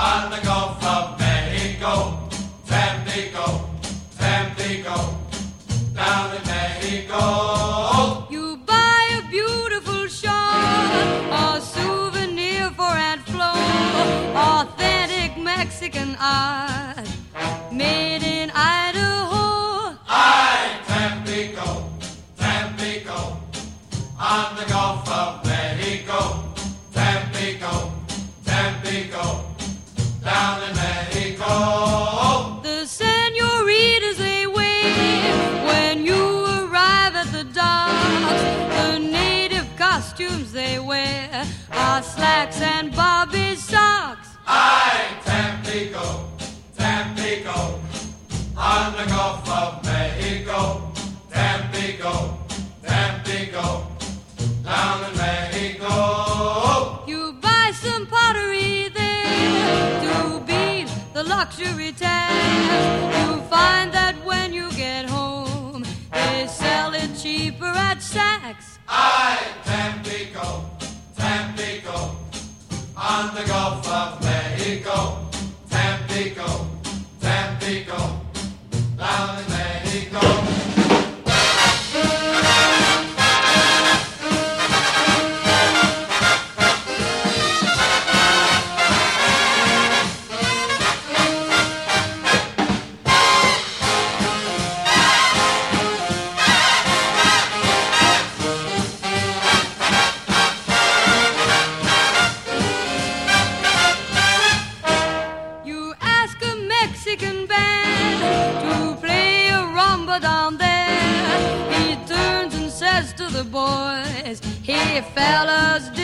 on the Gulf of Mexico. Tampico, Tampico, down in Mexico. You buy a beautiful shawl, a souvenir for Aunt Flo, authentic Mexican art, made in Idaho. Tampico, Tampico, on the Gulf of Mexico. Tampico, Tampico, down in Mexico. The senoritas, they wave when you arrive at the docks. The native costumes they wear are slacks and bobby socks. Tampico, Tampico, on the Gulf of Mexico. Tampico, Tampico, down in Mexico. You buy some pottery there to beat the luxury tax. You find that when you get home, they sell it cheaper at Saks. Tampico, Tampico, on the Gulf of Mexico. Tampico, Tampico, down in Mexico. You ask a Mexican band to play a rumba down there. He turns and says to the boys, "Hey fellas,